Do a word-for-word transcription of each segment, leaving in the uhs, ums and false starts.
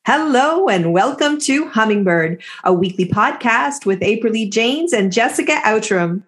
Hello and welcome to Hummingbird, a weekly podcast with April Lee Janes and Jessica Outram.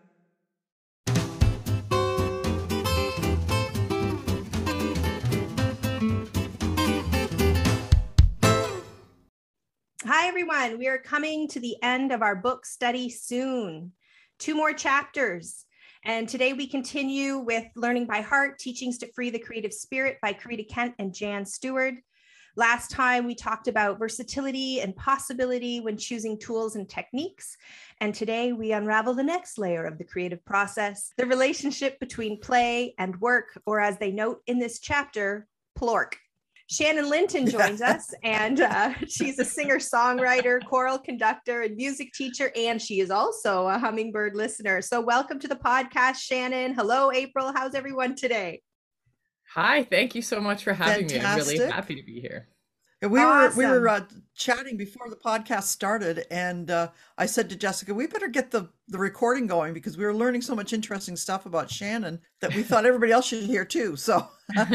Hi, everyone. We are coming to the end of our book study soon. Two more chapters. And today we continue with Learning by Heart, Teachings to Free the Creative Spirit by Karita Kent and Jan Stewart. Last time we talked about versatility and possibility when choosing tools and techniques. And today we unravel the next layer of the creative process, the relationship between play and work, or as they note in this chapter, plork. Shannon Linton joins us, and uh, she's a singer-songwriter, choral conductor, and music teacher, and she is also a Hummingbird listener. So welcome to the podcast, Shannon. Hello, April. How's everyone today? Hi, thank you so much for having Fantastic. me. I'm really happy to be here. We Awesome. were we were uh, chatting before the podcast started, and uh, I said to Jessica, we better get the, the recording going because we were learning so much interesting stuff about Shannon that we thought everybody else should hear too. So,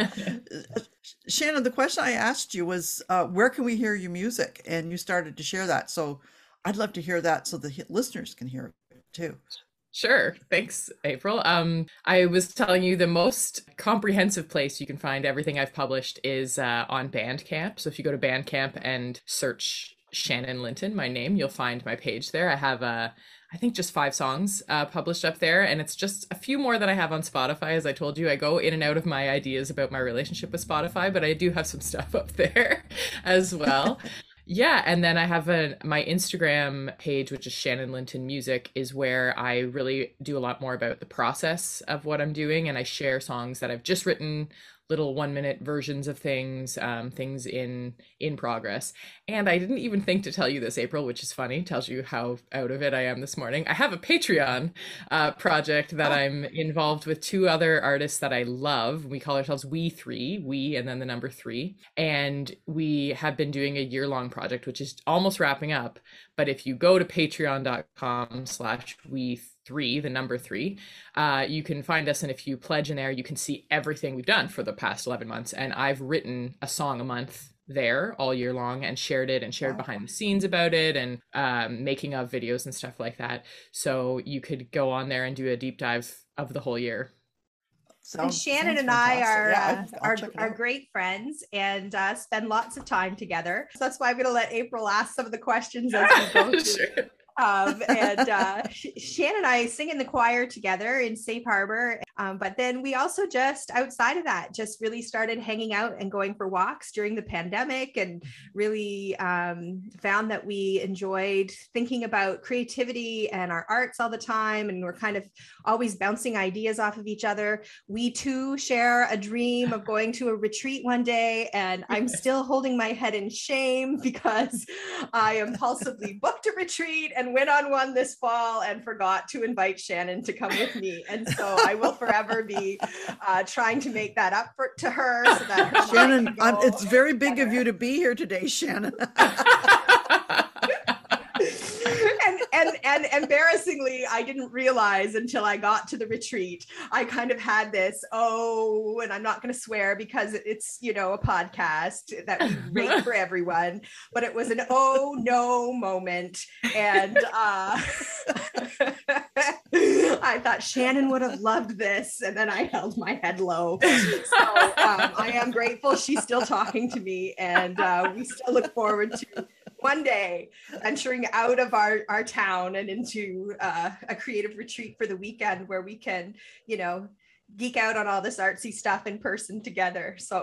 Shannon, the question I asked you was, uh, where can we hear your music? And you started to share that. So I'd love to hear that so the listeners can hear it too. Sure. Thanks, April. Um, I was telling you the most comprehensive place you can find everything I've published is uh, on Bandcamp. So if you go to Bandcamp and search Shannon Linton, my name, you'll find my page there. I have, uh, I think, just five songs uh, published up there. And it's just a few more that I have on Spotify. As I told you, I go in and out of my ideas about my relationship with Spotify, but I do have some stuff up there as well. Yeah, and then I have a my Instagram page, which is Shannon Linton Music, is where I really do a lot more about the process of what I'm doing, and I share songs that I've just written, little one minute versions of things, um, things in in progress. And I didn't even think to tell you this, April, which is funny, tells you how out of it I am this morning. I have a Patreon uh, project that I'm involved with two other artists that I love. We call ourselves We Three, We and then the number three. And we have been doing a year-long project, which is almost wrapping up. But if you go to patreon.com slash we three, the number three, uh, you can find us. And if you pledge in there, you can see everything we've done for the past eleven months. And I've written a song a month there all year long and shared it and shared Wow. behind the scenes about it and um, making of videos and stuff like that. So you could go on there and do a deep dive of the whole year. And Sounds- Shannon sounds and I fantastic. are Yeah, uh, I'd- I'll are, check it are out. great friends and uh, spend lots of time together. So that's why I'm going to let April ask some of the questions as we go through. Sure. Um, and uh, Sh- Shannon and I sing in the choir together in Safe Harbor. Um, but then we also just outside of that, just really started hanging out and going for walks during the pandemic and really um, found that we enjoyed thinking about creativity and our arts all the time. And we're kind of always bouncing ideas off of each other. We too share a dream of going to a retreat one day. And I'm still holding my head in shame because I impulsively booked a retreat and went on one this fall and forgot to invite Shannon to come with me. And so I will forever be uh, trying to make that up for, to her so that her mind Shannon, can I'm, go it's very big of together. you to be here today, Shannon. and, and and embarrassingly, I didn't realize until I got to the retreat. I kind of had this, oh, and I'm not going to swear because it's, you know, a podcast that we rate for everyone, but it was an oh no moment. And uh, I thought Shannon would have loved this. And then I held my head low. So um, I am grateful she's still talking to me. And uh, we still look forward to one day venturing out of our, our town and into uh, a creative retreat for the weekend where we can, you know, geek out on all this artsy stuff in person together. So,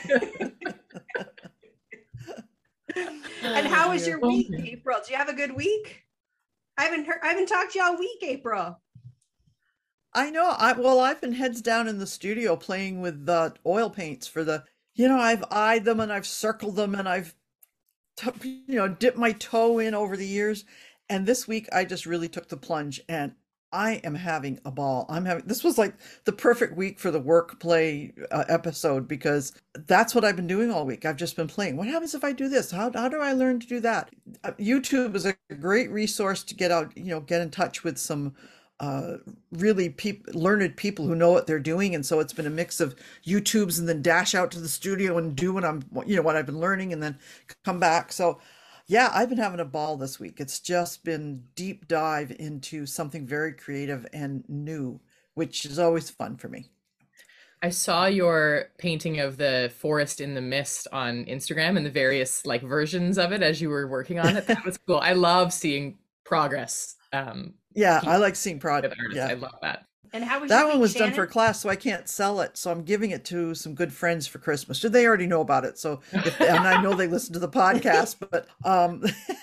and how was your week, April? Do you have a good week? I haven't heard, I haven't talked to you all week, April. I know. I well, I've been heads down in the studio playing with the oil paints for the, you know, I've eyed them and I've circled them and I've, t- you know, dipped my toe in over the years. And this week I just really took the plunge and I am having a ball. I'm having, this was like the perfect week for the work play uh, episode because that's what I've been doing all week. I've just been playing. What happens if I do this? How, how do I learn to do that? Uh, YouTube is a great resource to get out, you know, get in touch with some uh, really peop- learned people who know what they're doing. And so it's been a mix of YouTubes and then dash out to the studio and do what I'm, you know, what I've been learning and then come back. So yeah, I've been having a ball this week. It's just been deep dive into something very creative and new, which is always fun for me. I saw your painting of the forest in the mist on Instagram and the various like versions of it as you were working on it. That was cool. I love seeing progress. Um, Yeah, I like seeing prod. artists. Yeah. I love that. And how was That your one week, was done Shannon? for class, so I can't sell it. So I'm giving it to some good friends for Christmas. They already know about it, so if, and I know they listen to the podcast. But um,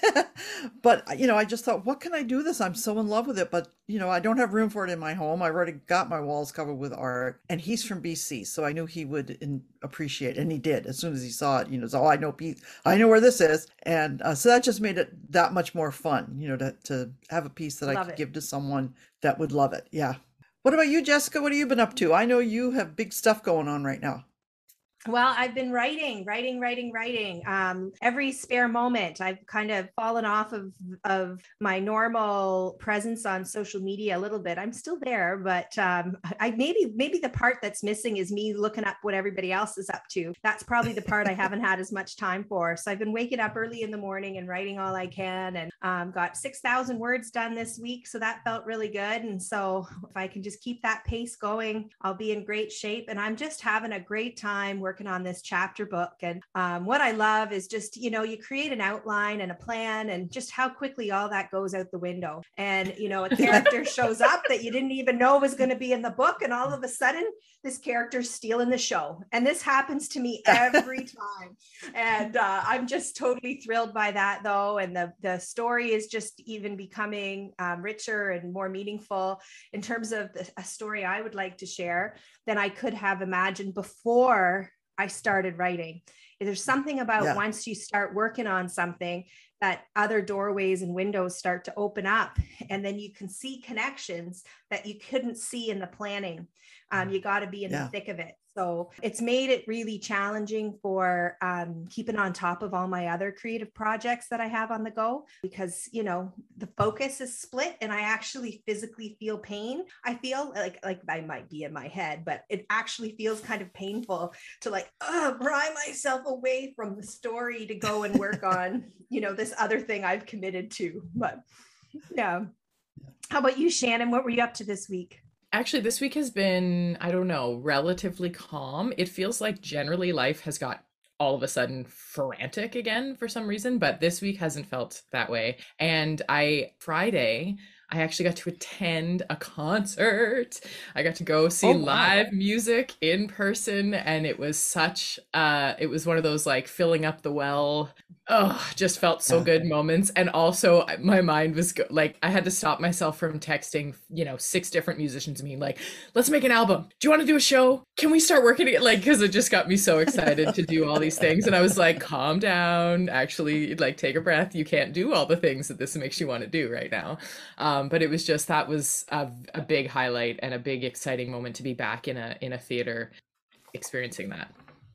but you know, I just thought, what can I do this? I'm so in love with it, but you know, I don't have room for it in my home. I've already got my walls covered with art, and he's from B C, so I knew he would in, appreciate, and he did as soon as he saw it. You know, so oh, I know, P- I know where this is, and uh, so that just made it that much more fun. You know, to to have a piece that I Love could it. give to someone that would love it. Yeah. What about you, Jessica? What have you been up to? I know you have big stuff going on right now. Well, I've been writing, writing, writing, writing. Um, every spare moment, I've kind of fallen off of of my normal presence on social media a little bit. I'm still there, but um, I maybe maybe the part that's missing is me looking up what everybody else is up to. That's probably the part I haven't had as much time for. So I've been waking up early in the morning and writing all I can, and um, got six thousand words done this week. So that felt really good. And so if I can just keep that pace going, I'll be in great shape. And I'm just having a great time working on this chapter book. And um, what I love is just, you know, you create an outline and a plan and just how quickly all that goes out the window. And, you know, a character shows up that you didn't even know was going to be in the book. And all of a sudden, this character's stealing the show. And this happens to me every time. And uh, I'm just totally thrilled by that, though. And the, the story is just even becoming um, richer and more meaningful in terms of the, a story I would like to share than I could have imagined before I started writing. There's something about Yeah. once you start working on something that other doorways and windows start to open up, and then you can see connections that you couldn't see in the planning. Um, you got to be in Yeah. the thick of it. So it's made it really challenging for um, keeping on top of all my other creative projects that I have on the go, because, you know, the focus is split and I actually physically feel pain. I feel like, like I might be in my head, but it actually feels kind of painful to like, oh, pry myself away from the story to go and work on, you know, this other thing I've committed to. But yeah. How about you, Shannon? What were you up to this week? Actually, this week has been, I don't know, relatively calm. It feels like generally life has got all of a sudden frantic again for some reason, but this week hasn't felt that way. And I, Friday, I actually got to attend a concert. I got to go see Oh, wow. live music in person, and it was such, uh, it was one of those like filling up the well. Oh, just felt so Yeah. good moments. And also my mind was go- like, I had to stop myself from texting, you know, six different musicians and being like, let's make an album. Do you want to do a show? Can we start working it? Like, because it just got me so excited to do all these things. And I was like, calm down, actually, like, take a breath. You can't do all the things that this makes you want to do right now. Um, but it was just, that was a, a big highlight and a big exciting moment to be back in a in a theater experiencing that.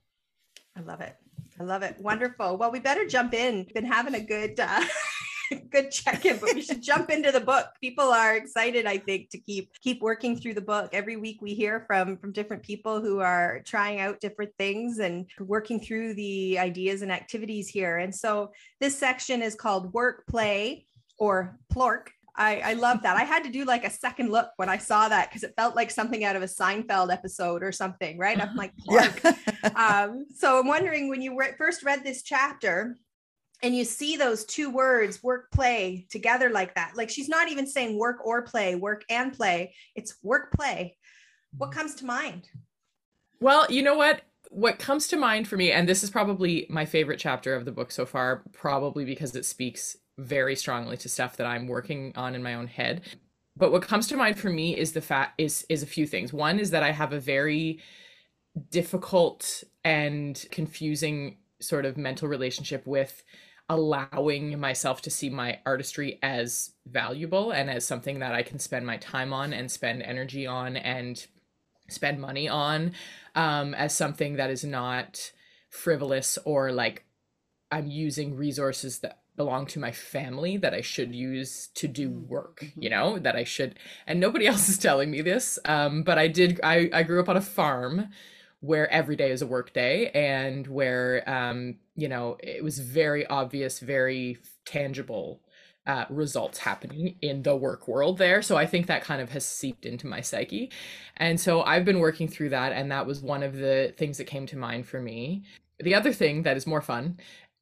I love it. I love it. Wonderful. Well, we better jump in. Been having a good, uh, good check-in, but we should jump into the book. People are excited, I think, to keep keep working through the book. Every week we hear from from different people who are trying out different things and working through the ideas and activities here. And so this section is called Work, Play, or Plork. I, I love that. I had to do like a second look when I saw that because it felt like something out of a Seinfeld episode or something, right? I'm like, Plork. Yeah. um, so I'm wondering, when you re- first read this chapter and you see those two words, work, play, together like that, like she's not even saying work or play, work and play, it's work, play. What comes to mind? Well, you know what? What comes to mind for me, and this is probably my favorite chapter of the book so far, probably because it speaks very strongly to stuff that I'm working on in my own head. But what comes to mind for me is the fact is is a few things. One is that I have a very difficult and confusing sort of mental relationship with allowing myself to see my artistry as valuable and as something that I can spend my time on and spend energy on and spend money on, um, as something that is not frivolous or like I'm using resources that belong to my family that I should use to do work, Mm-hmm. you know, that I should, and nobody else is telling me this. Um, but I did, I, I grew up on a farm where every day is a work day, and where, um, you know, it was very obvious, very tangible uh, results happening in the work world there. So I think that kind of has seeped into my psyche. And so I've been working through that. And that was one of the things that came to mind for me. The other thing that is more fun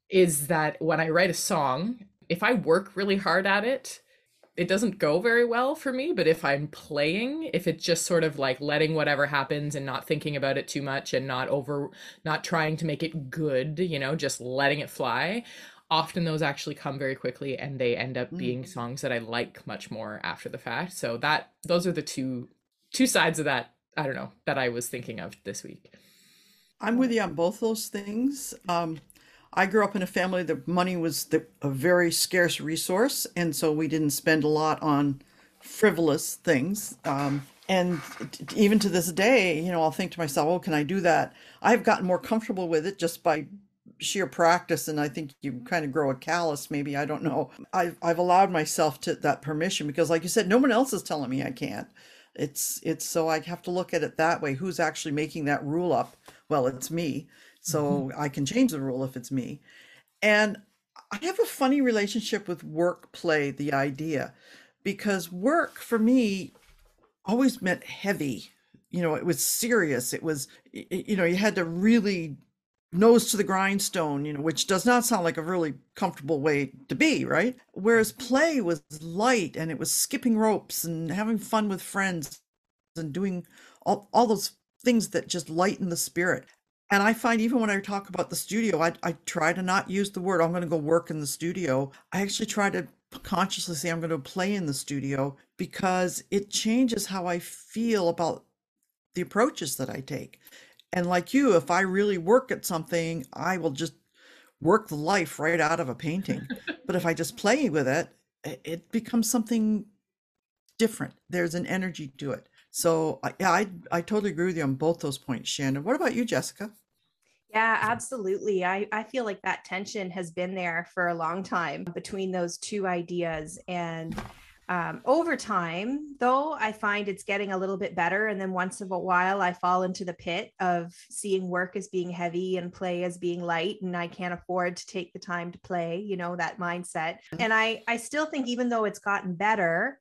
is that when I write a song, if I work really hard at it, it doesn't go very well for me. But if I'm playing, if it's just sort of like letting whatever happens and not thinking about it too much, and not over, not trying to make it good, you know, just letting it fly, often those actually come very quickly, and they end up being Mm. songs that I like much more after the fact. So that, those are the two two sides of that, I don't know, that I was thinking of this week. I'm with you on both those things. Um, I grew up in a family that money was the, a very scarce resource, and so we didn't spend a lot on frivolous things. Um, and t- even to this day, you know, I'll think to myself, "Oh, can I do that?" I've gotten more comfortable with it just by sheer practice, and I think you kind of grow a callus. Maybe, I don't know. I've I've allowed myself to that permission because, like you said, no one else is telling me I can't. It's it's so I have to look at it that way. Who's actually making that rule up? Well, it's me. So I can change the rule if it's me. And I have a funny relationship with work play, the idea, because work for me always meant heavy. You know, it was serious. It was, y- y- you know, you had to really nose to the grindstone, you know, which does not sound like a really comfortable way to be, right? Whereas play was light, and it was skipping ropes and having fun with friends and doing all, all those things that just lighten the spirit. And I find even when I talk about the studio, I, I try to not use the word, I'm going to go work in the studio. I actually try to consciously say I'm going to play in the studio, because it changes how I feel about the approaches that I take. And like you, if I really work at something, I will just work the life right out of a painting. But if I just play with it, it it becomes something different. There's an energy to it. So I- yeah, I I totally agree with you on both those points, Shannon. What about you, Jessica? Yeah, absolutely. I, I feel like that tension has been there for a long time between those two ideas. And um, over time, though, I find it's getting a little bit better. And then once in a while, I fall into the pit of seeing work as being heavy and play as being light. And I can't afford to take the time to play, you know, that mindset. And I, I still think, even though it's gotten better,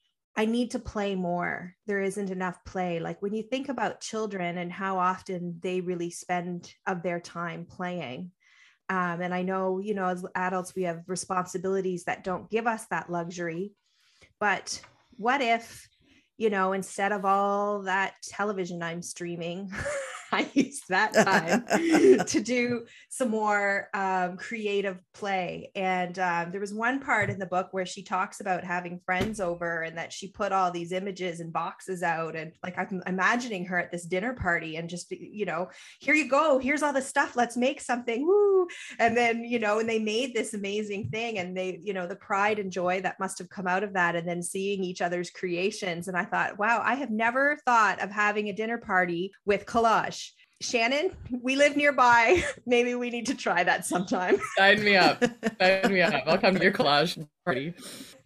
I need to play more. There isn't enough play. Like when you think about children and how often they really spend of their time playing. Um, and I know, you know, as adults, we have responsibilities that don't give us that luxury. But what if, you know, instead of all that television I'm streaming, I use that time to do some more um, creative play. And um, there was one part in the book where she talks about having friends over, and that she put all these images and boxes out. And like, I'm imagining her at this dinner party and just, you know, here you go, here's all the stuff, let's make something. Woo. And then, you know, and they made this amazing thing, and they, you know, the pride and joy that must have come out of that, and then seeing each other's creations. And I thought, wow, I have never thought of having a dinner party with collage. Shannon, we live nearby. Maybe we need to try that sometime. Sign me up. Sign me up. I'll come to your collage party.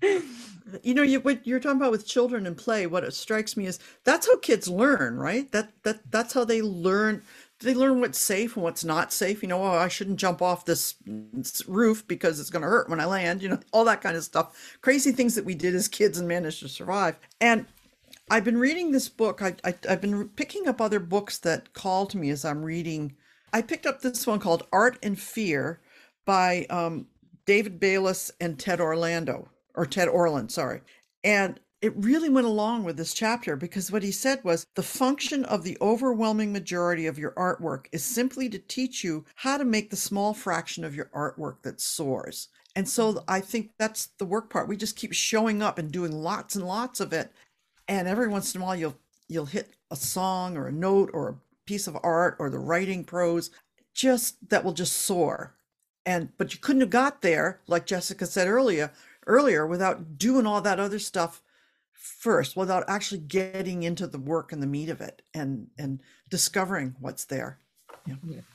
You know, you what you're talking about with children and play, what it strikes me is that's how kids learn, right? That that that's how they learn. They learn what's safe and what's not safe. You know, oh, I shouldn't jump off this roof because it's going to hurt when I land, you know, all that kind of stuff. Crazy things that we did as kids and managed to survive. And I've been reading this book. I, I, I've been picking up other books that call to me as I'm reading. I picked up this one called Art and Fear by um, David Bayless and Ted Orlando, or Ted Orland, sorry. And it really went along with this chapter, because what he said was the function of the overwhelming majority of your artwork is simply to teach you how to make the small fraction of your artwork that soars. And so I think that's the work part. We just keep showing up and doing lots and lots of it. And every once in a while you'll you'll hit a song or a note or a piece of art or the writing prose just that will just soar. And but you couldn't have got there, like Jessica said earlier, earlier without doing all that other stuff first, without actually getting into the work and the meat of it, and and discovering what's there. Yeah.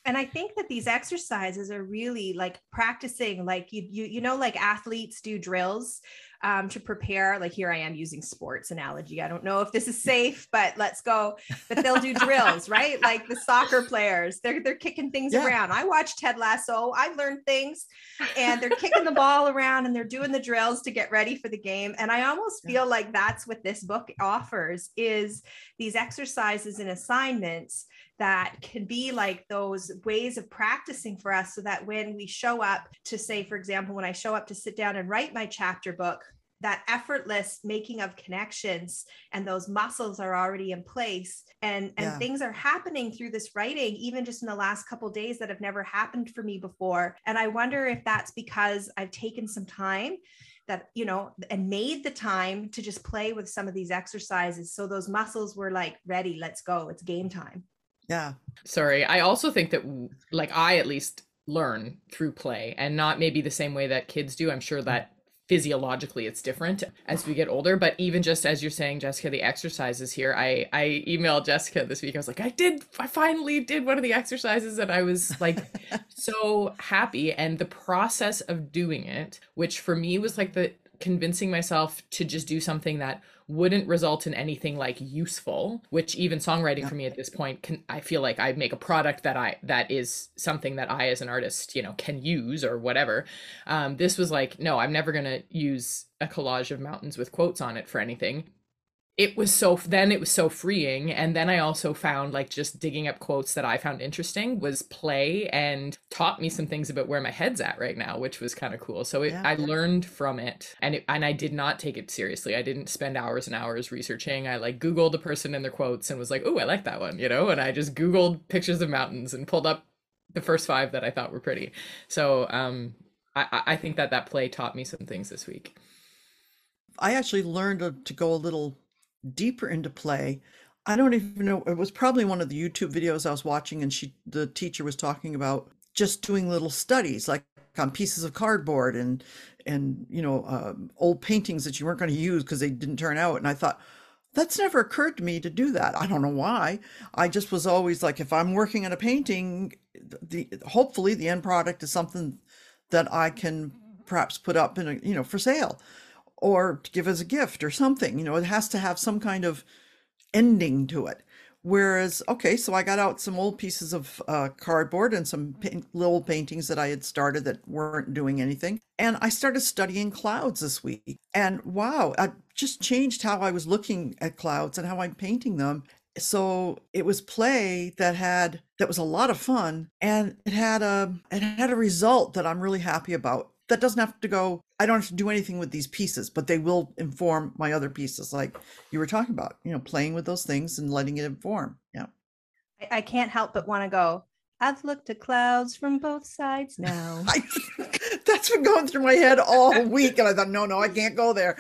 And I think that these exercises are really like practicing, like you, you, you know, like athletes do drills um, to prepare. Like here I am using sports analogy. I don't know if this is safe, but let's go. But they'll do drills, right? Like the soccer players, they're they're kicking things yeah. around. I watched Ted Lasso. I learned things, and they're kicking the ball around and they're doing the drills to get ready for the game. And I almost feel yeah. like that's what this book offers, is these exercises and assignments that can be like those ways of practicing for us, so that when we show up to, say, for example, when I show up to sit down and write my chapter book, that effortless making of connections and those muscles are already in place, and and yeah. things are happening through this writing, even just in the last couple of days, that have never happened for me before. And I wonder if that's because I've taken some time, that, you know, and made the time to just play with some of these exercises. So those muscles were like, ready, let's go. It's game time. Yeah. Sorry. I also think that, like, I at least learn through play, and not maybe the same way that kids do. I'm sure that physiologically it's different as we get older, but even just as you're saying, Jessica, the exercises here, I, I emailed Jessica this week. I was like, I did, I finally did one of the exercises, and I was like so happy. And the process of doing it, which for me was like the convincing myself to just do something that wouldn't result in anything like useful, which even songwriting yeah. for me at this point can, I feel like I make a product that I, that is something that I as an artist, you know, can use or whatever. Um, this was like, no, I'm never going to use a collage of mountains with quotes on it for anything. It was so, then it was so freeing. And then I also found, like, just digging up quotes that I found interesting was play, and taught me some things about where my head's at right now, which was kind of cool. So it, yeah. I learned from it, and it, and I did not take it seriously. I didn't spend hours and hours researching. I like Googled a person and their quotes and was like, oh, I like that one, you know, and I just Googled pictures of mountains and pulled up the first five that I thought were pretty. So um, I, I think that that play taught me some things this week. I actually learned to, to go a little deeper into play. I don't even know, it was probably one of the YouTube videos I was watching, and she, the teacher was talking about just doing little studies, like on pieces of cardboard and and you know uh, old paintings that you weren't going to use because they didn't turn out. And I thought, that's never occurred to me to do that. I don't know why. I just was always like, if I'm working on a painting, the hopefully the end product is something that I can perhaps put up in a, you know, for sale, or to give as a gift or something. You know, it has to have some kind of ending to it. Whereas, okay, so I got out some old pieces of uh, cardboard and some pa- little paintings that I had started that weren't doing anything. And I started studying clouds this week. And wow, I just changed how I was looking at clouds and how I'm painting them. So it was play that had, that was a lot of fun. And it had a, it had a result that I'm really happy about. That doesn't have to go, I don't have to do anything with these pieces, but they will inform my other pieces, like you were talking about, you know, playing with those things and letting it inform. Yeah. I, I can't help but want to go, I've looked at clouds from both sides now. I, that's been going through my head all week. And I thought, no, no, I can't go there.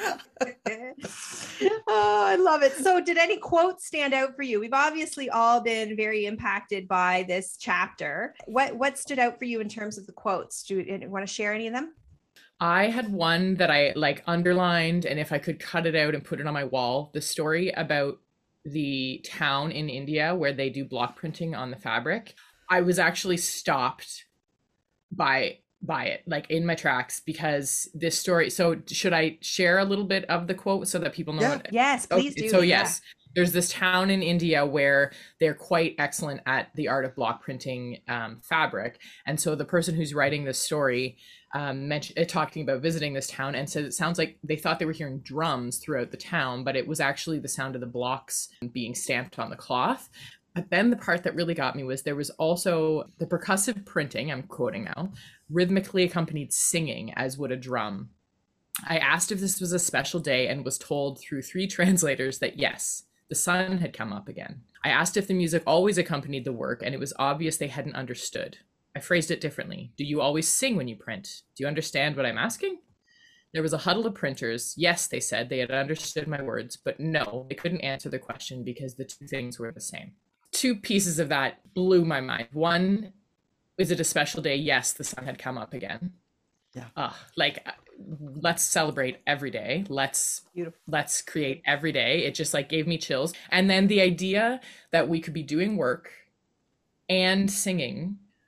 Oh, I love it. So did any quotes stand out for you? We've obviously all been very impacted by this chapter. What what stood out for you in terms of the quotes? Do you want to share any of them? I had one that I like underlined, and if I could cut it out and put it on my wall, the story about the town in India where they do block printing on the fabric. I was actually stopped by by it, like in my tracks, because this story. So should I share a little bit of the quote so that people know? Yeah. What, yes, please okay, do. So yes, yeah. There's this town in India where they're quite excellent at the art of block printing um, fabric. And so the person who's writing this story um, mentioned, uh, talking about visiting this town, and said it sounds like they thought they were hearing drums throughout the town, but it was actually the sound of the blocks being stamped on the cloth. But then the part that really got me was there was also the percussive printing, I'm quoting now, rhythmically accompanied singing as would a drum. I asked if this was a special day and was told through three translators that yes, the sun had come up again. I asked if the music always accompanied the work, and it was obvious they hadn't understood. I phrased it differently. Do you always sing when you print? Do you understand what I'm asking? There was a huddle of printers. Yes, they said they had understood my words, but no, they couldn't answer the question because the two things were the same. Two pieces of that blew my mind. One, is it a special day? Yes, the sun had come up again. Yeah. Uh, like, let's celebrate every day. Let's Beautiful. Let's create every day. It just like gave me chills. And then the idea that we could be doing work and singing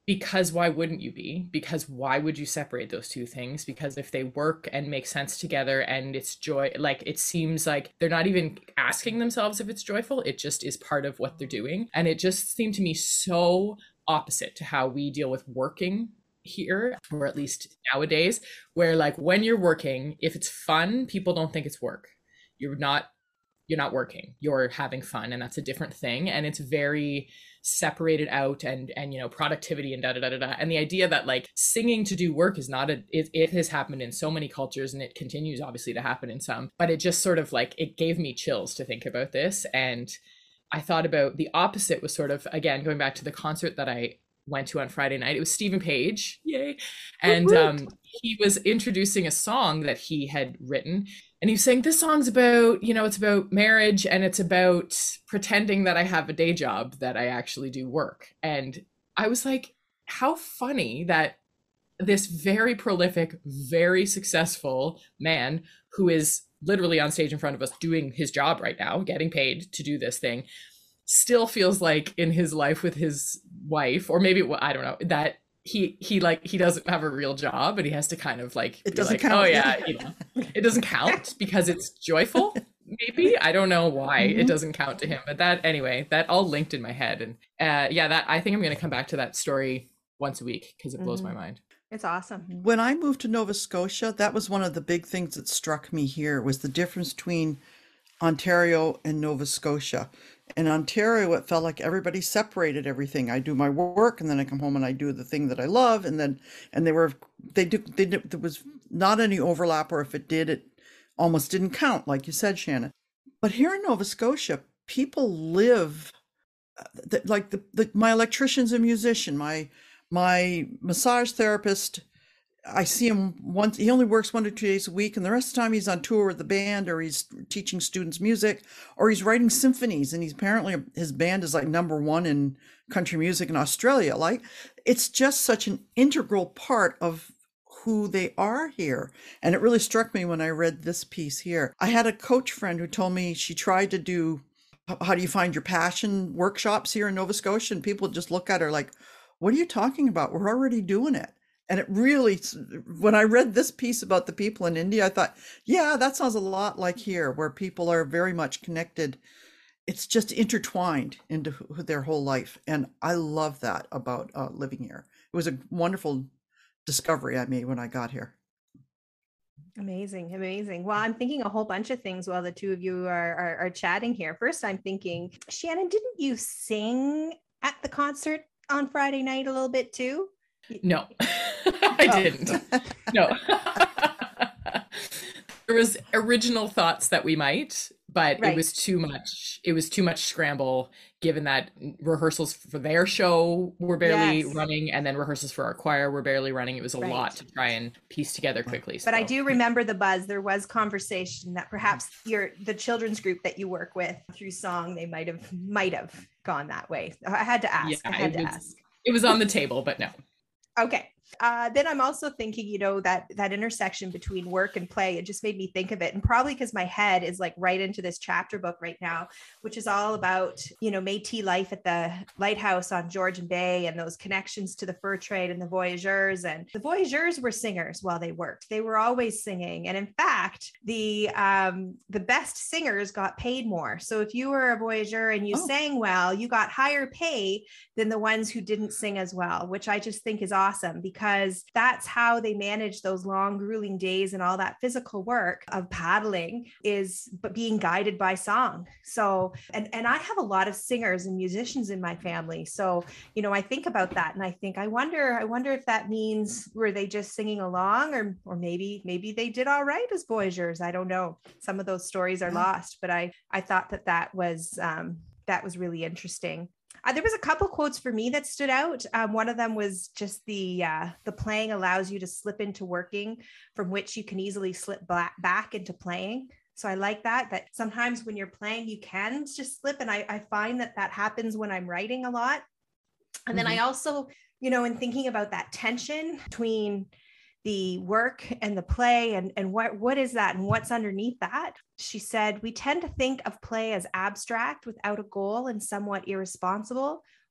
because why wouldn't you be? Because why would you separate those two things? Because if they work and make sense together and it's joy, like it seems like they're not even asking themselves if it's joyful, it just is part of what they're doing. And it just seemed to me so opposite to how we deal with working here, or at least nowadays, where like when you're working, if it's fun, people don't think it's work. You're not you're not working, you're having fun, and that's a different thing. And it's very separated out, and and you know, productivity and da da da da da. And the idea that like singing to do work is not a it, it has happened in so many cultures, and it continues obviously to happen in some, but it just sort of like, it gave me chills to think about this. And I thought about the opposite was sort of, again, going back to the concert that I went to on Friday night. It was Stephen Page, yay. And um, he was introducing a song that he had written. And he's saying, this song's about, you know, it's about marriage, and it's about pretending that I have a day job, that I actually do work. And I was like, how funny that this very prolific, very successful man who is literally on stage in front of us doing his job right now, getting paid to do this thing, still feels like in his life with his wife, or maybe, I don't know, that he he like he doesn't have a real job, and he has to kind of like it be doesn't like, count. oh yeah, you know, it doesn't count because it's joyful. Maybe, I don't know why mm-hmm. it doesn't count to him, but that anyway, that all linked in my head. And uh yeah, that I think I'm going to come back to that story once a week because it blows mm-hmm. my mind. It's awesome. When I moved to Nova Scotia, that was one of the big things that struck me here, was the difference between Ontario and Nova Scotia. In Ontario, it felt like everybody separated everything. I do my work, and then I come home and I do the thing that I love, and then and they were they do they did, there was not any overlap, or if it did, it almost didn't count, like you said, Shannon. But here in Nova Scotia, people live the, like the, the my electrician's a musician, my my massage therapist, I see him once, he only works one or two days a week, and the rest of the time he's on tour with the band, or he's teaching students music, or he's writing symphonies, and he's apparently, his band is like number one in country music in Australia. Like, it's just such an integral part of who they are here. And it really struck me when I read this piece here. I had a coach friend who told me she tried to do how do you find your passion workshops here in Nova Scotia, and people just look at her like, what are you talking about? We're already doing it. And it really, when I read this piece about the people in India, I thought, yeah, that sounds a lot like here, where people are very much connected. It's just intertwined into their whole life. And I love that about uh, living here. It was a wonderful discovery I made when I got here. Amazing, amazing. Well, I'm thinking a whole bunch of things while the two of you are, are, are chatting here. First, I'm thinking, Shannon, didn't you sing at the concert on Friday night a little bit too? No, I oh. didn't. No. There was original thoughts that we might, but right. it was too much. It was too much scramble, given that rehearsals for their show were barely yes. running, and then rehearsals for our choir were barely running. It was a right. lot to try and piece together quickly. But so. I do remember the buzz. There was conversation that perhaps your the children's group that you work with through song, they might have might have gone that way. I had to ask. Yeah, I had to was, ask. It was on the table, but no. Okay. Uh, then I'm also thinking, you know, that that intersection between work and play, it just made me think of it. And probably because my head is like right into this chapter book right now, which is all about, you know, Métis life at the lighthouse on Georgian Bay, and those connections to the fur trade and the voyageurs. And the voyageurs were singers while they worked. They were always singing. And in fact, the um, the best singers got paid more. So if you were a voyageur and you oh. sang well, you got higher pay than the ones who didn't sing as well, which I just think is awesome, because because that's how they manage those long, grueling days, and all that physical work of paddling is but being guided by song. So, and, and I have a lot of singers and musicians in my family. So, you know, I think about that and I think, I wonder, I wonder if that means, were they just singing along, or, or maybe, maybe they did all right as voyageurs. I don't know. Some of those stories are lost, but I, I thought that that was, um, that was really interesting. Uh, there was a couple quotes for me that stood out. Um, one of them was just the uh, the playing allows you to slip into working, from which you can easily slip back, back into playing. So I like that, that sometimes when you're playing, you can just slip. And I, I find that that happens when I'm writing a lot. And mm-hmm. then I also, you know, in thinking about that tension between the work and the play, and, and what, what is that and what's underneath that? She said, we tend to think of play as abstract, without a goal, and somewhat irresponsible,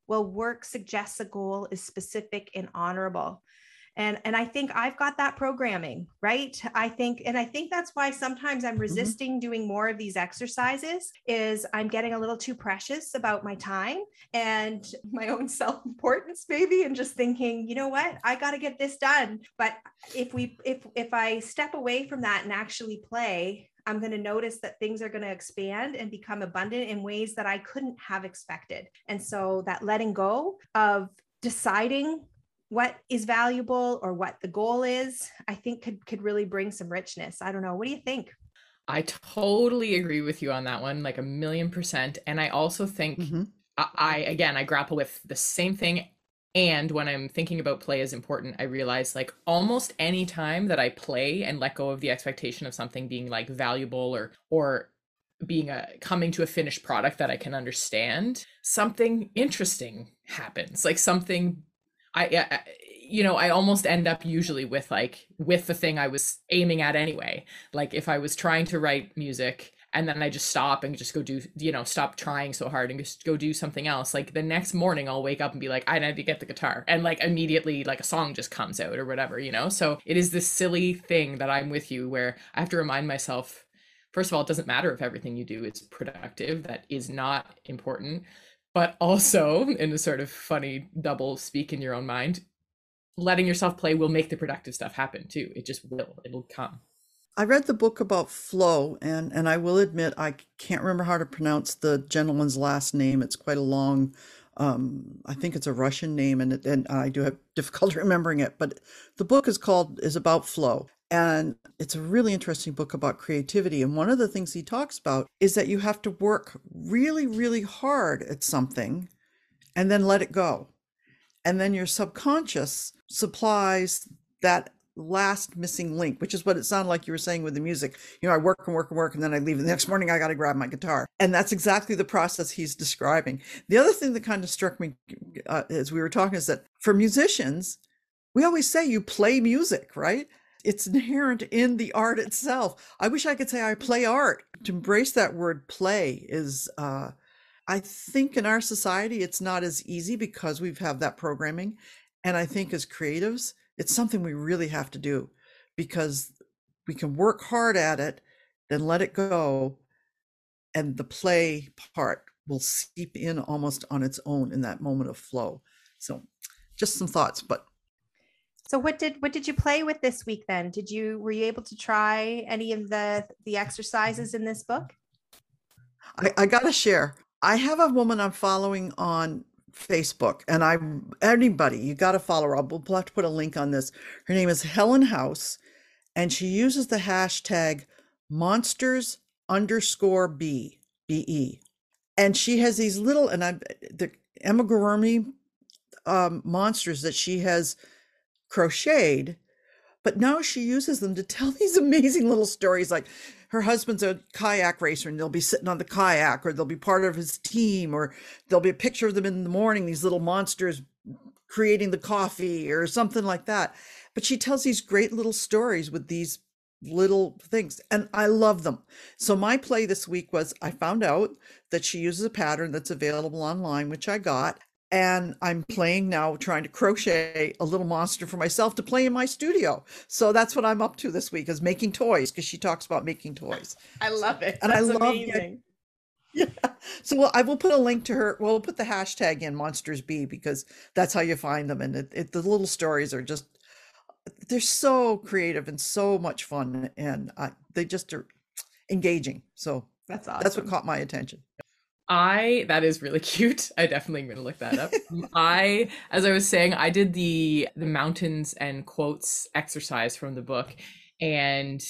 well, work suggests a goal is specific and honorable. And, and I think I've got that programming, right? I think, and I think that's why sometimes I'm resisting mm-hmm. doing more of these exercises is I'm getting a little too precious about my time and my own self-importance maybe, and just thinking, you know what, I got to get this done. But if we, if, if I step away from that and actually play, I'm going to notice that things are going to expand and become abundant in ways that I couldn't have expected. And so that letting go of deciding what is valuable or what the goal is, I think could, could really bring some richness. I don't know. What do you think? I totally agree with you on that one, like a million percent. And I also think mm-hmm. I, I, again, I grapple with the same thing. And when I'm thinking about play is important, I realize like almost any time that I play and let go of the expectation of something being like valuable or, or being a coming to a finished product that I can understand, something interesting happens, like something I, I, you know, I almost end up usually with like, with the thing I was aiming at anyway. Like if I was trying to write music and then I just stop and just go do, you know, stop trying so hard and just go do something else. Like the next morning I'll wake up and be like, I need to get the guitar. And like immediately like a song just comes out or whatever, you know? So it is this silly thing that I'm with you where I have to remind myself, first of all, it doesn't matter if everything you do is productive. That is not important. But also, in a sort of funny double speak in your own mind, letting yourself play will make the productive stuff happen too. It just will. It'll come. I read the book about flow, and, and I will admit I can't remember how to pronounce the gentleman's last name. It's quite a long, um, I think it's a Russian name, and, it, and I do have difficulty remembering it. But the book is called, is about flow. And it's a really interesting book about creativity. And one of the things he talks about is that you have to work really, really hard at something and then let it go. And then your subconscious supplies that last missing link, which is what it sounded like you were saying with the music. You know, I work and work and work, and then I leave. The next morning, I got to grab my guitar. And that's exactly the process he's describing. The other thing that kind of struck me uh, as we were talking is that for musicians, we always say you play music, right? It's inherent in the art itself. I wish I could say I play art. To embrace that word play is, uh, I think in our society, it's not as easy because we've have that programming. And I think as creatives, it's something we really have to do because we can work hard at it, then let it go. And the play part will seep in almost on its own in that moment of flow. So just some thoughts, but So what did what did you play with this week then? Did you were you able to try any of the the exercises in this book? I, I gotta share. I have a woman I'm following on Facebook, and I anybody you got to follow her. I'll we'll have to put a link on this. Her name is Helen House, and she uses the hashtag monsters underscore b b e, and she has these little and I the amigurumi um, monsters that she has crocheted, but now she uses them to tell these amazing little stories. Like her husband's a kayak racer and they'll be sitting on the kayak, or they'll be part of his team, or there'll be a picture of them in the morning, these little monsters creating the coffee or something like that. But she tells these great little stories with these little things, and I love them. So my play this week was, I found out that she uses a pattern that's available online, which I got. And I'm playing now, trying to crochet a little monster for myself to play in my studio. So that's what I'm up to this week, is making toys, because she talks about making toys. I love it. And that's I love amazing. Yeah. So we'll, I will put a link to her. We'll put the hashtag in Monsters B, because that's how you find them. And it, it, the little stories are just, they're so creative and so much fun. And I, they just are engaging. So that's awesome. That's what caught my attention. I, that is really cute. I definitely am going to look that up. I, as I was saying, I did the, the mountains and quotes exercise from the book, and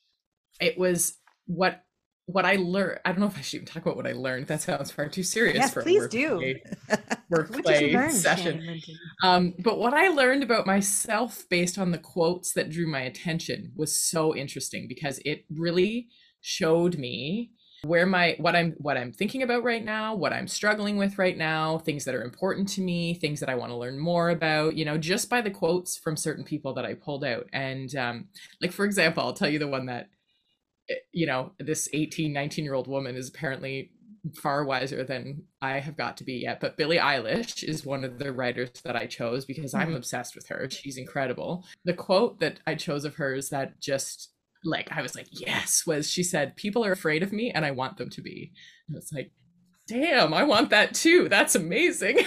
it was what, what I learned. I don't know if I should even talk about what I learned. That sounds far too serious yes, for please a work do. play, work play session. Um, but what I learned about myself based on the quotes that drew my attention was so interesting, because it really showed me where my what I'm what I'm thinking about right now, what I'm struggling with right now, things that are important to me, things that I want to learn more about, you know, just by the quotes from certain people that I pulled out. And um, like, for example, I'll tell you the one that, you know, this eighteen, nineteen year old woman is apparently far wiser than I have got to be yet. But Billie Eilish is one of the writers that I chose because I'm obsessed with her. She's incredible. The quote that I chose of hers that just like I was like, yes, was she said, "People are afraid of me and I want them to be." And it's like, damn, I want that too. That's amazing.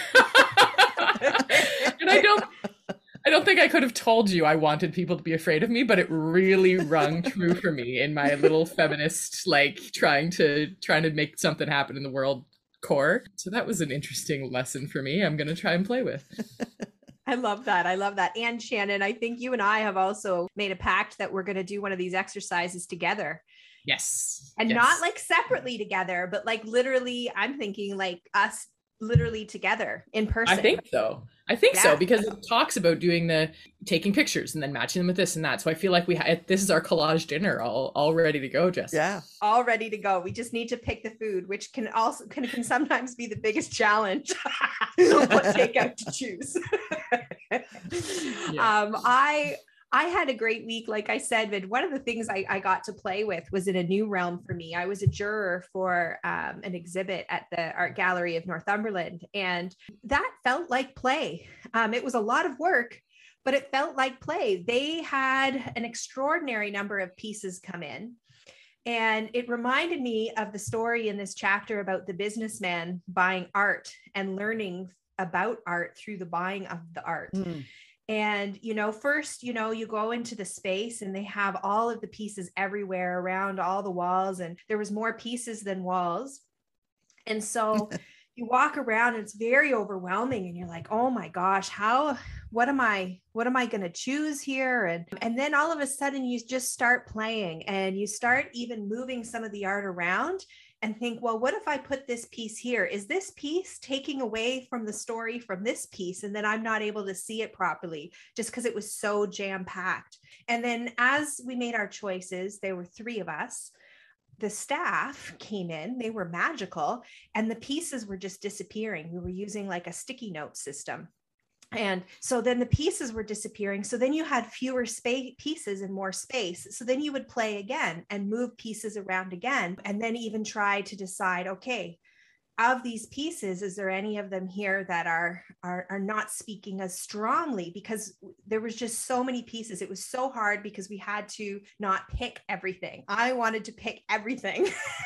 And I don't I don't think I could have told you I wanted people to be afraid of me, but it really rung true for me in my little feminist, like trying to trying to make something happen in the world core. So that was an interesting lesson for me. I'm going to try and play with. I love that. I love that. And Shannon, I think you and I have also made a pact that we're going to do one of these exercises together. Yes. And yes. not like separately together, but like literally, I'm thinking like us literally together in person. I think so. I think yeah. so, because it talks about doing the taking pictures and then matching them with this and that. So I feel like we ha- this is our collage dinner all, all ready to go, Jess. Yeah. All ready to go. We just need to pick the food, which can also can, can sometimes be the biggest challenge. What takeout to choose. yeah. Um, I I had a great week, like I said, but one of the things I, I got to play with was in a new realm for me. I was a juror for um, an exhibit at the Art Gallery of Northumberland, and that felt like play. Um, it was a lot of work, but it felt like play. They had an extraordinary number of pieces come in, and it reminded me of the story in this chapter about the businessman buying art and learning about art through the buying of the art. Mm. And, you know, first, you know, you go into the space and they have all of the pieces everywhere around all the walls, and there was more pieces than walls. And so you walk around and it's very overwhelming and you're like, oh my gosh, how, what am I, what am I going to choose here? And, and then all of a sudden you just start playing and you start even moving some of the art around and think, well, what if I put this piece here? Is this piece taking away from the story from this piece? And then I'm not able to see it properly just because it was so jam-packed. And then as we made our choices, there were three of us. The staff came in, they were magical, and the pieces were just disappearing. We were using like a sticky note system. And so then the pieces were disappearing. So then you had fewer space pieces and more space. So then you would play again and move pieces around again, and then even try to decide, okay, of these pieces, is there any of them here that are, are, are not speaking as strongly? Because there was just so many pieces. It was so hard because we had to not pick everything. I wanted to pick everything.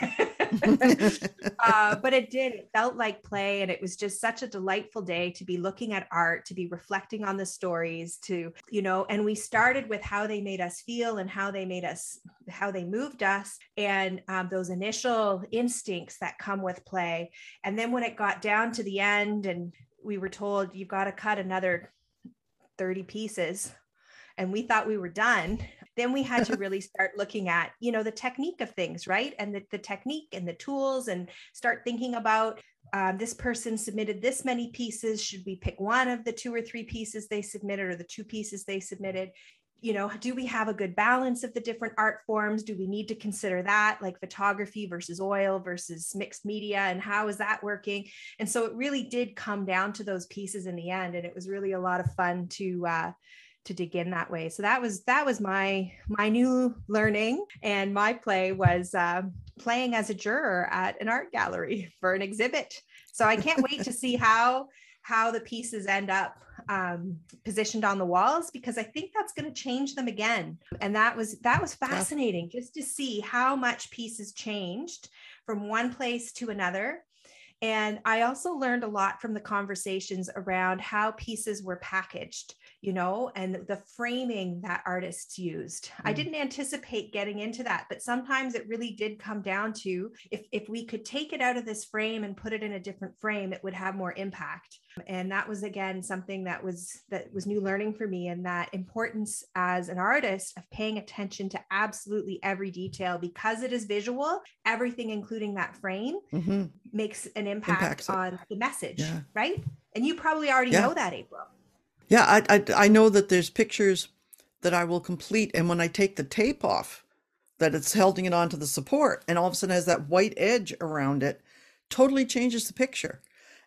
uh, but it did. It felt like play. And it was just such a delightful day to be looking at art, to be reflecting on the stories, to, you know, and we started with how they made us feel and how they made us, how they moved us, and um, those initial instincts that come with play. And then when it got down to the end and we were told, you've got to cut another thirty pieces, and we thought we were done, then we had to really start looking at, you know, the technique of things, right? And the, the technique and the tools, and start thinking about um, this person submitted this many pieces. Should we pick one of the two or three pieces they submitted, or the two pieces they submitted? You know, do we have a good balance of the different art forms? Do we need to consider that, like photography versus oil versus mixed media, and how is that working? And so it really did come down to those pieces in the end. And it was really a lot of fun to, uh, to dig in that way. So that was, that was my, my new learning. And my play was uh, playing as a juror at an art gallery for an exhibit. So I can't wait to see how, how the pieces end up um, positioned on the walls, because I think that's going to change them again. And that was, that was fascinating, just to see how much pieces changed from one place to another. And I also learned a lot from the conversations around how pieces were packaged, you know, and the framing that artists used. Mm. I didn't anticipate getting into that, but sometimes it really did come down to, if, if we could take it out of this frame and put it in a different frame, it would have more impact. And that was, again, something that was, that was new learning for me, and that importance as an artist of paying attention to absolutely every detail, because it is visual. Everything, including that frame, mm-hmm. makes an impact Impacts on it. The message, yeah. Right? And you probably already yeah. know that, April. Yeah, I, I I know that there's pictures that I will complete, and when I take the tape off, that it's holding it onto the support, and all of a sudden has that white edge around it, totally changes the picture.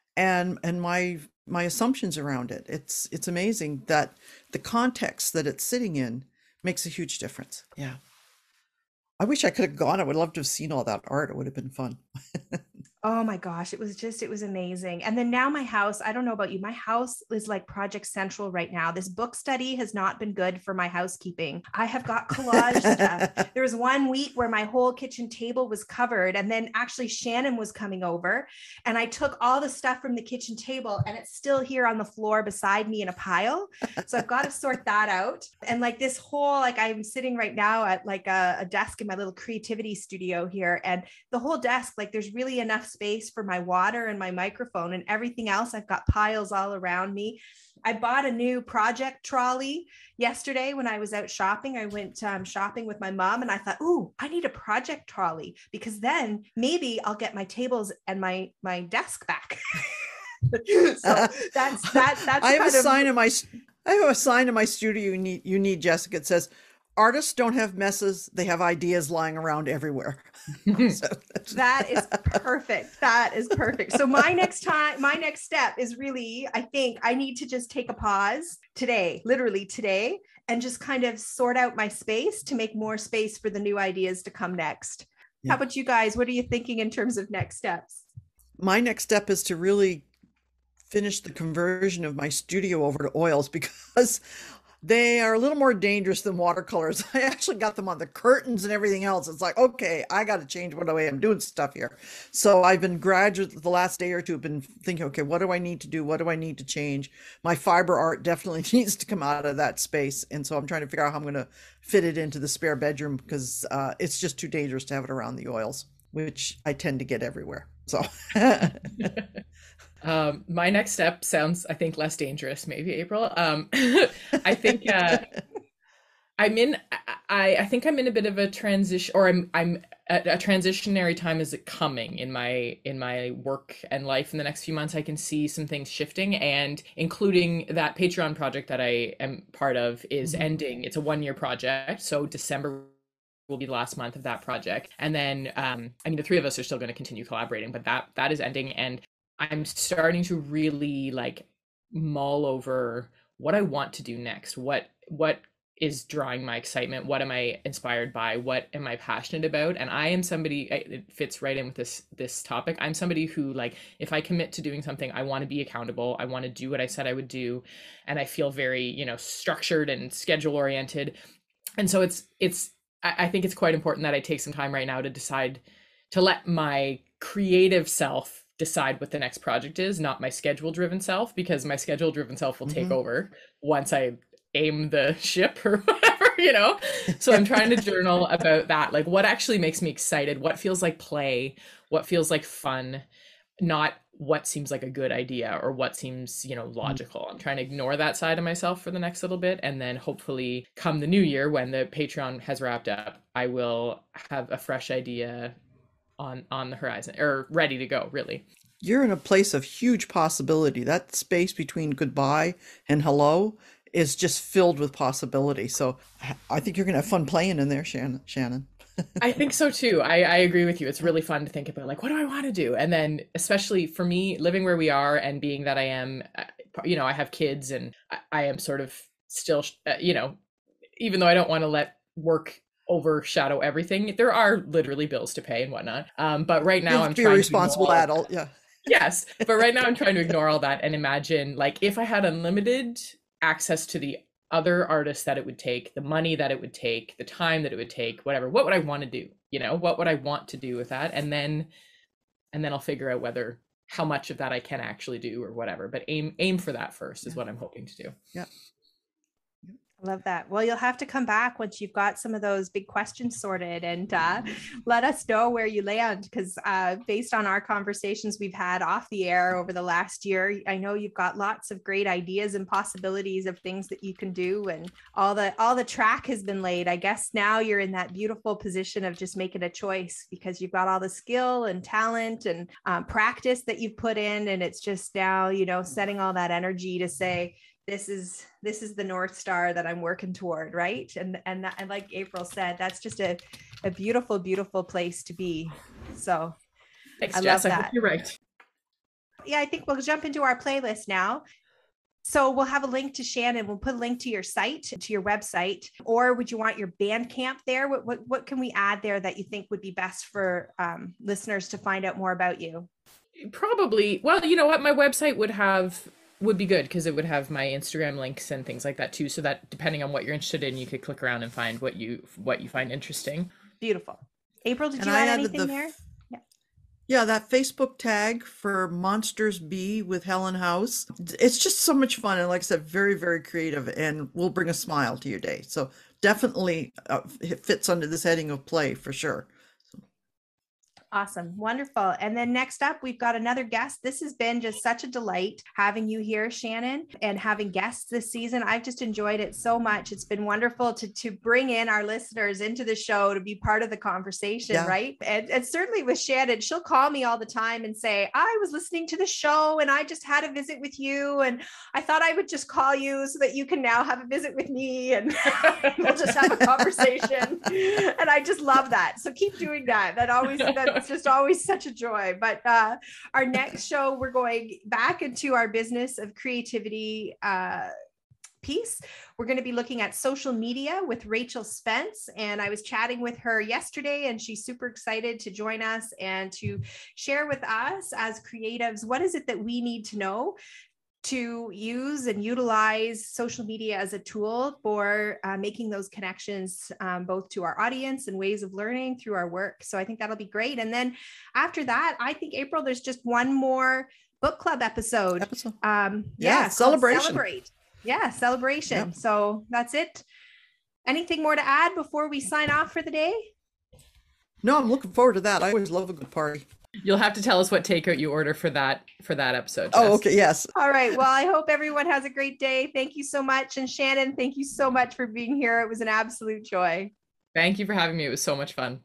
And and my my assumptions around it. It's it's amazing that the context that it's sitting in makes a huge difference. Yeah. I wish I could have gone. I would love to have seen all that art. It would have been fun. Oh my gosh, it was just, it was amazing. And then now my house, I don't know about you, my house is like Project Central right now. This book study has not been good for my housekeeping. I have got collage stuff. There was one week where my whole kitchen table was covered. And then actually Shannon was coming over and I took all the stuff from the kitchen table and it's still here on the floor beside me in a pile. So I've got to sort that out. And like this whole, like I'm sitting right now at like a, a desk in my little creativity studio here. And the whole desk, like there's really enough space for my water and my microphone and everything else. I've got piles all around me. I bought a new project trolley yesterday when I was out shopping. I went um, shopping with my mom and I thought, ooh, I need a project trolley because then maybe I'll get my tables and my, my desk back. So that's, that, that's I have a of- sign in my, I have a sign in my studio you need, you need, Jessica. It says, artists don't have messes. They have ideas lying around everywhere. So that is perfect. That is perfect. So my next time, my next step is really, I think I need to just take a pause today, literally today, and just kind of sort out my space to make more space for the new ideas to come next. Yeah. How about you guys? What are you thinking in terms of next steps? My next step is to really finish the conversion of my studio over to oils because they are a little more dangerous than watercolors. I actually got them on the curtains and everything else. It's like, okay, I got to change what way I'm doing stuff here. So I've been graduate the last day or two, have been thinking, okay, what do I need to do? What do I need to change? My fiber art definitely needs to come out of that space. And so I'm trying to figure out how I'm going to fit it into the spare bedroom because uh, it's just too dangerous to have it around the oils, which I tend to get everywhere. So Um, my next step sounds, I think, less dangerous, maybe, April. Um, I think uh, I'm in, I, I think I'm in a bit of a transition, or I'm, I'm at a transitionary time is coming in my, in my work and life in the next few months. I can see some things shifting, and including that Patreon project that I am part of is mm-hmm. ending. It's a one year project. So December will be the last month of that project. And then, um, I mean, the three of us are still going to continue collaborating, but that, that is ending. And I'm starting to really like mull over what I want to do next. What what is drawing my excitement? What am I inspired by? What am I passionate about? And I am somebody, it fits right in with this this topic. I'm somebody who, like, if I commit to doing something, I want to be accountable. I want to do what I said I would do. And I feel very, you know, structured and schedule oriented. And so it's it's I think it's quite important that I take some time right now to decide to let my creative self decide what the next project is, not my schedule driven self, because my schedule driven self will take mm-hmm. over once I aim the ship or whatever, you know? So I'm trying to journal about that. Like, what actually makes me excited? What feels like play? What feels like fun? Not what seems like a good idea or what seems, you know, logical. Mm-hmm. I'm trying to ignore that side of myself for the next little bit. And then hopefully come the new year, when the Patreon has wrapped up, I will have a fresh idea on on the horizon, or ready to go, really. You're in a place of huge possibility. That space between goodbye and hello is just filled with possibility. So I think you're gonna have fun playing in there, Shannon. Shannon. I think so too. I, I agree with you. It's really fun to think about, like, what do I want to do? And then especially for me, living where we are and being that I am, you know, I have kids and I, I am sort of still, uh, you know, even though I don't want to let work overshadow everything, there are literally bills to pay and whatnot. Um, but right now I'm be trying a responsible to adult. Yeah. Yes. But right now I'm trying to ignore all that and imagine, like, if I had unlimited access to the other artists that it would take, the money that it would take, the time that it would take, whatever, what would I want to do? You know, what would I want to do with that? And then, and then I'll figure out whether, how much of that I can actually do or whatever, but aim, aim for that first is what I'm hoping to do. Yeah. I love that. Well, you'll have to come back once you've got some of those big questions sorted and uh, let us know where you land, because uh, based on our conversations we've had off the air over the last year, I know you've got lots of great ideas and possibilities of things that you can do, and all the all the track has been laid. I guess now you're in that beautiful position of just making a choice, because you've got all the skill and talent and um, practice that you've put in, and it's just now, you know, setting all that energy to say, this is this is the North Star that I'm working toward, right? And and, that, and like April said, that's just a, a beautiful, beautiful place to be. So thanks, I Jess. love I that. hope you're right. Yeah, I think we'll jump into our playlist now. So we'll have a link to Shannon. We'll put a link to your site, to your website, or would you want your Bandcamp there? What, what, what can we add there that you think would be best for um, listeners to find out more about you? Probably. Well, you know what? My website would have, would be good because it would have my Instagram links and things like that too. So that depending on what you're interested in, you could click around and find what you, what you find interesting. Beautiful. April, did And you I add added anything the- there? Yeah, that Facebook tag for Monsters Be with Helen House. It's just so much fun. And like I said, very, very creative and will bring a smile to your day. So definitely uh, it fits under this heading of play for sure. Awesome. Wonderful. And then next up, we've got another guest. This has been just such a delight having you here, Shannon, and having guests this season. I've just enjoyed it so much. It's been wonderful to, to bring in our listeners into the show to be part of the conversation, yeah. right? And, and certainly with Shannon, she'll call me all the time and say, I was listening to the show and I just had a visit with you. And I thought I would just call you so that you can now have a visit with me and we'll just have a conversation. And I just love that. So keep doing that. That always, that, it's just always such a joy. But uh, our next show, we're going back into our business of creativity uh, piece. We're going to be looking at social media with Rachel Spence. And I was chatting with her yesterday and she's super excited to join us and to share with us as creatives, what is it that we need to know to use and utilize social media as a tool for uh, making those connections, um, both to our audience and ways of learning through our work. So I think that'll be great. And then after that, I think, April, there's just one more book club episode. episode. Um, yeah, yeah celebration. Celebrate. Yeah, celebration. Yep. So that's it. Anything more to add before we sign off for the day? No, I'm looking forward to that. I always love a good party. You'll have to tell us what takeout you order for that for that episode. Jess. Oh, okay. Yes. All right. Well, I hope everyone has a great day. Thank you so much. And Shannon, thank you so much for being here. It was an absolute joy. Thank you for having me. It was so much fun.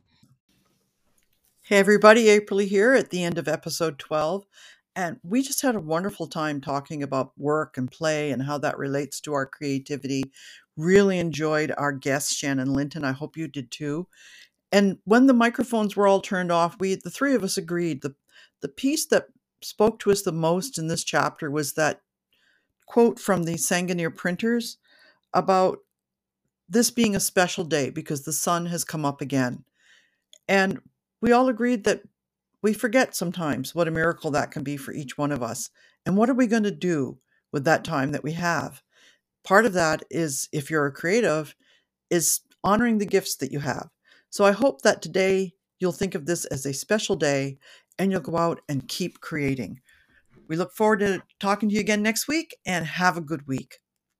Hey, everybody. April here at the end of episode twelve. And we just had a wonderful time talking about work and play and how that relates to our creativity. Really enjoyed our guest, Shannon Linton. I hope you did too. And when the microphones were all turned off, we, the three of us agreed the, the piece that spoke to us the most in this chapter was that quote from the Sangoneer printers about this being a special day because the sun has come up again. And we all agreed that we forget sometimes what a miracle that can be for each one of us. And what are we going to do with that time that we have? Part of that is, if you're a creative, is honoring the gifts that you have. So I hope that today you'll think of this as a special day and you'll go out and keep creating. We look forward to talking to you again next week and have a good week.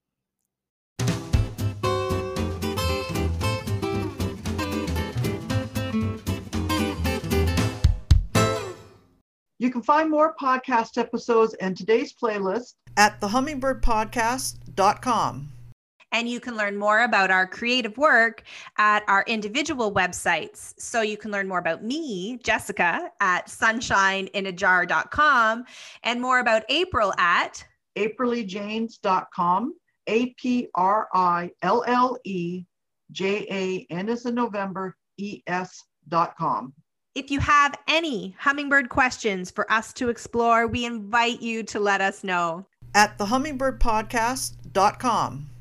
You can find more podcast episodes and today's playlist at the hummingbird podcast dot com. And you can learn more about our creative work at our individual websites. So you can learn more about me, Jessica, at sunshine in a jar dot com, and more about April at aprille janes dot com, A P R I L L E J A N as in November, E S dot com. If you have any hummingbird questions for us to explore, we invite you to let us know. At the hummingbird podcast dot com.